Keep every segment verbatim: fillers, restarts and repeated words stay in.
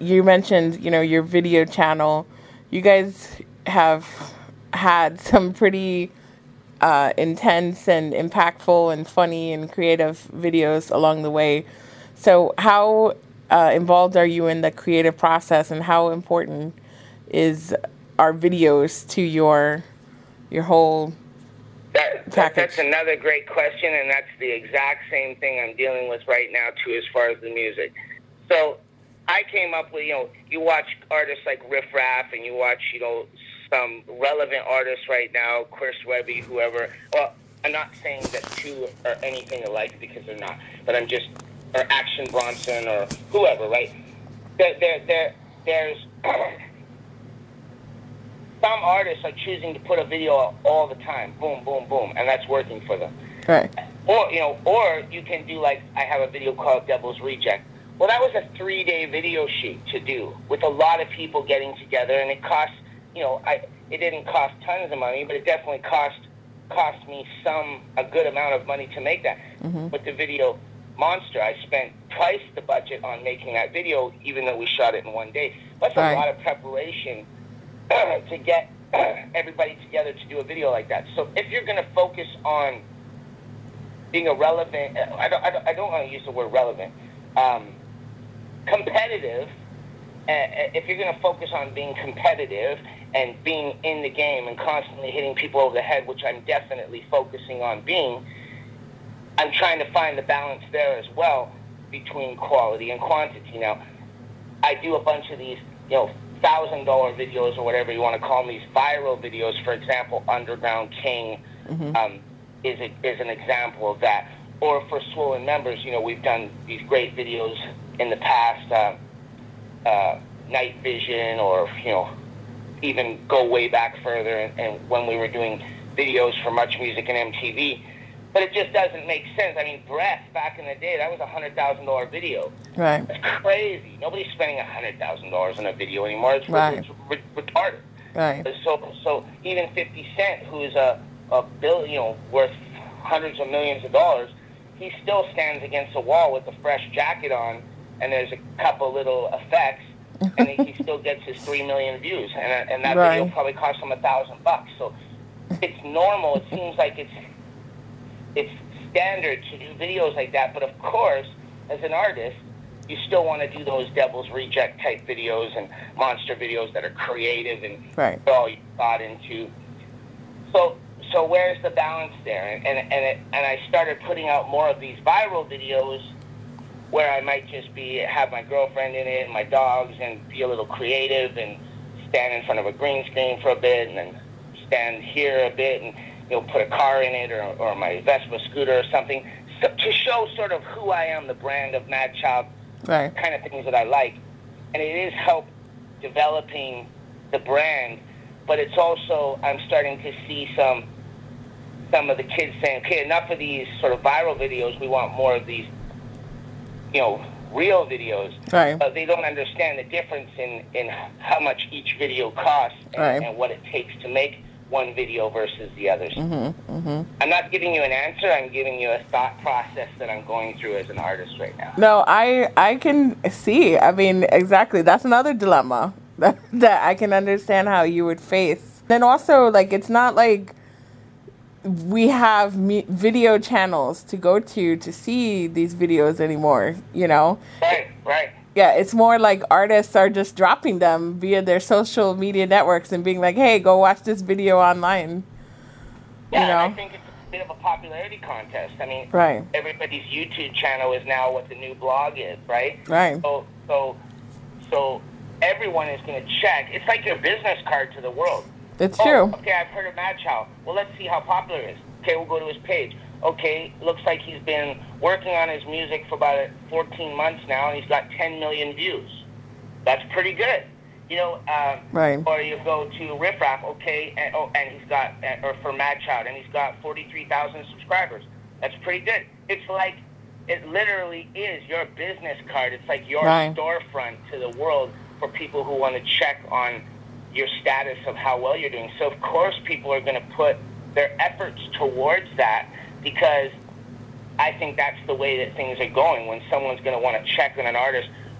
you mentioned, you know, your video channel. You guys have had some pretty uh, intense and impactful and funny and creative videos along the way. So how uh, involved are you in the creative process, and how important is our videos to your your whole that, that package? That's another great question, and that's the exact same thing I'm dealing with right now too, as far as the music. So I came up with, you know, you watch artists like Riff Raff, and you watch, you know, some relevant artists right now, Chris Webby, whoever. Well, I'm not saying that two are anything alike, because they're not, but I'm just, or Action Bronson or whoever, right? There, there, there, there's some artists are choosing to put a video out all the time, boom, boom, boom, and that's working for them. Right. Or, you know, or you can do, like, I have a video called Devil's Reject. Well, that was a three-day video shoot to do with a lot of people getting together, and it cost, you know, I it didn't cost tons of money, but it definitely cost cost me some a good amount of money to make that. Mm-hmm. With the video Monster, I spent twice the budget on making that video, even though we shot it in one day. That's right. A lot of preparation to get everybody together to do a video like that. So if you're going to focus on being a relevant, I don't, I don't, I don't want to use the word relevant, um, competitive, uh, if you're going to focus on being competitive and being in the game and constantly hitting people over the head, which I'm definitely focusing on being, I'm trying to find the balance there as well between quality and quantity. Now, I do a bunch of these, you know, thousand dollar videos or whatever you want to call them, these viral videos. For example, Underground King mm-hmm. um, is a, is an example of that. Or for Swollen members, you know, we've done these great videos in the past, uh, uh, Night Vision, or, you know, even go way back further, and, and when we were doing videos for Much Music and M T V. But it just doesn't make sense. I mean, Breath, back in the day, that was a one hundred thousand dollars video. Right. That's crazy. Nobody's spending one hundred thousand dollars on a video anymore. It's, right. it's re- retarded. Right. So, so even fifty Cent, who's a, a bill, you know, worth hundreds of millions of dollars, he still stands against a wall with a fresh jacket on, and there's a couple little effects, and he, he still gets his three million views, and, and that right. video probably cost him a thousand bucks. So it's normal. It seems like it's it's standard to do videos like that, but of course, as an artist, you still want to do those Devil's Reject type videos and monster videos that are creative and right. all you thought into. So, so where's the balance there? And and and, it, and I started putting out more of these viral videos where I might just be have my girlfriend in it and my dogs and be a little creative and stand in front of a green screen for a bit and then stand here a bit and, you know, put a car in it, or, or my Vespa scooter or something, so, to show sort of who I am, the brand of Mad Child, right. kind of things that I like. And it is help developing the brand, but it's also, I'm starting to see some some of the kids saying, okay, enough of these sort of viral videos, we want more of these, you know, real videos. Right. But they don't understand the difference in, in how much each video costs and, right. and what it takes to make one video versus the others. Mm-hmm, mm-hmm. I'm not giving you an answer. I'm giving you a thought process that I'm going through as an artist right now. No, I I can see. I mean, exactly. That's another dilemma that, that I can understand how you would face. Then also, like, it's not like we have me- video channels to go to to see these videos anymore, you know? Right, right. Yeah, it's more like artists are just dropping them via their social media networks and being like, hey, go watch this video online. Yeah, you know? I think it's a bit of a popularity contest. I mean, right. everybody's YouTube channel is now what the new blog is, right? Right. So, so, so everyone is going to check. It's like your business card to the world. It's oh, true. Okay, I've heard of Mad Child. Well, let's see how popular it is. Okay, we'll go to his page. Okay, looks like he's been working on his music for about fourteen months now, and he's got ten million views. That's pretty good. You know, um, right. Or you go to Riff Raff, okay, and, oh, and he's got, or for Mad Child, and he's got forty-three thousand subscribers. That's pretty good. It's like, it literally is your business card. It's like your right. storefront to the world for people who want to check on your status of how well you're doing. So, of course, people are going to put their efforts towards that, because I think that's the way that things are going. When someone's going to want to check on an artist,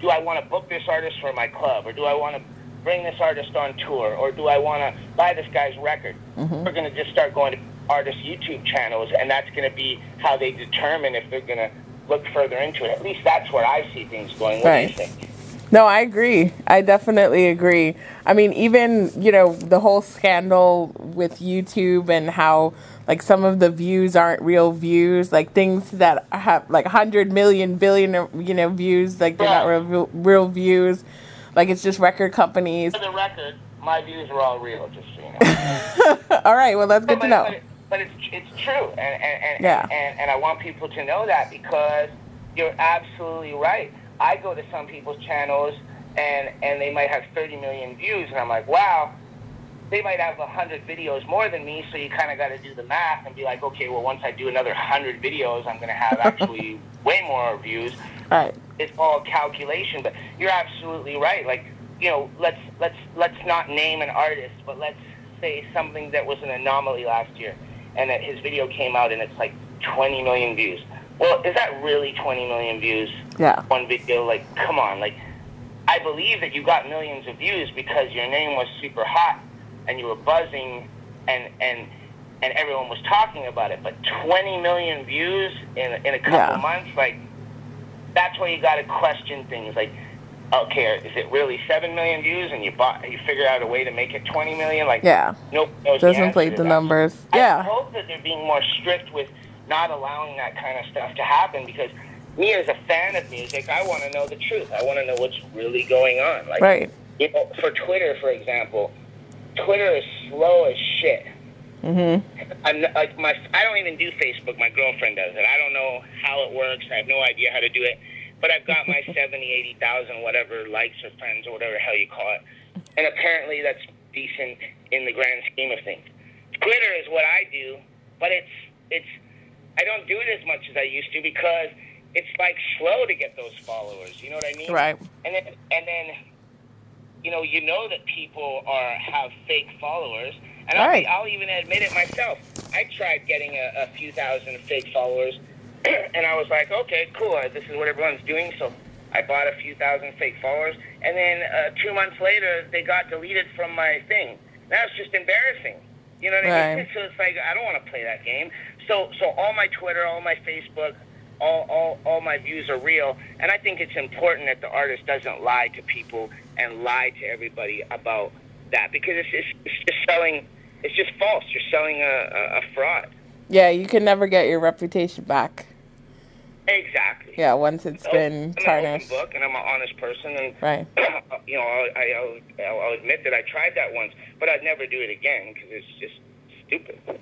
do I want to book this artist for my club, or do I want to bring this artist on tour, or do I want to buy this guy's record? Mm-hmm. We're going to just start going to artist YouTube channels, and that's going to be how they determine if they're going to look further into it. At least that's where I see things going. What right. do you think? No, I agree. I definitely agree. I mean, even, you know, the whole scandal with YouTube and how, like, some of the views aren't real views, like things that have, like, one hundred million, billion, you know, views, like, they're yeah. not real, real views. Like, it's just record companies. For the record, my views are all real, just so you know. All right, well, that's good but, to know. But, but it's it's true, and and, and, yeah. and and I want people to know that, because you're absolutely right. I go to some people's channels, and, and they might have thirty million views, and I'm like, wow, they might have one hundred videos more than me, so you kind of got to do the math and be like, okay, well, once I do another one hundred videos, I'm going to have actually way more views. Right. It's all calculation, but you're absolutely right. Like, you know, let's let's let's not name an artist, but let's say something that was an anomaly last year, and that his video came out and it's like twenty million views. Well, is that really twenty million views? Yeah. One video, like, come on. Like, I believe that you got millions of views because your name was super hot and you were buzzing, and and and everyone was talking about it. But twenty million views in in a couple yeah. months, like, that's where you got to question things. Like, okay, is it really seven million views, and you bought, you figure out a way to make it twenty million? Like, yeah, nope, knows doesn't the plate the numbers. Yeah, I hope that they're being more strict with not allowing that kind of stuff to happen, because me as a fan of music, I want to know the truth. I want to know what's really going on. Like, right. You know, for Twitter, for example, Twitter is slow as shit. Mm-hmm. I'm like my. I don't even do Facebook. My girlfriend does it. I don't know how it works. I have no idea how to do it. But I've got my seventy, eighty thousand, whatever, likes or friends or whatever the hell you call it. And apparently that's decent in the grand scheme of things. Twitter is what I do, but it's it's. I don't do it as much as I used to, because it's like slow to get those followers. You know what I mean? Right. And then and then, you know, you know that people are have fake followers. And I'll, right. be, I'll even admit it myself. I tried getting a, a few thousand fake followers, and I was like, okay, cool, this is what everyone's doing, so I bought a few thousand fake followers, and then uh, two months later, they got deleted from my thing. That was just embarrassing. You know what right. I mean? So it's like, I don't want to play that game. So so all my Twitter, all my Facebook, all, all, all my views are real, and I think it's important that the artist doesn't lie to people and lie to everybody about that, because it's, it's, it's just selling, it's just false. You're selling a, a, a fraud. Yeah, you can never get your reputation back. Exactly. Yeah, once it's so, been I'm tarnished. I'm an open book, and I'm an honest person, and right. you know, I'll, I'll, I'll admit that I tried that once, but I'd never do it again, because it's just stupid.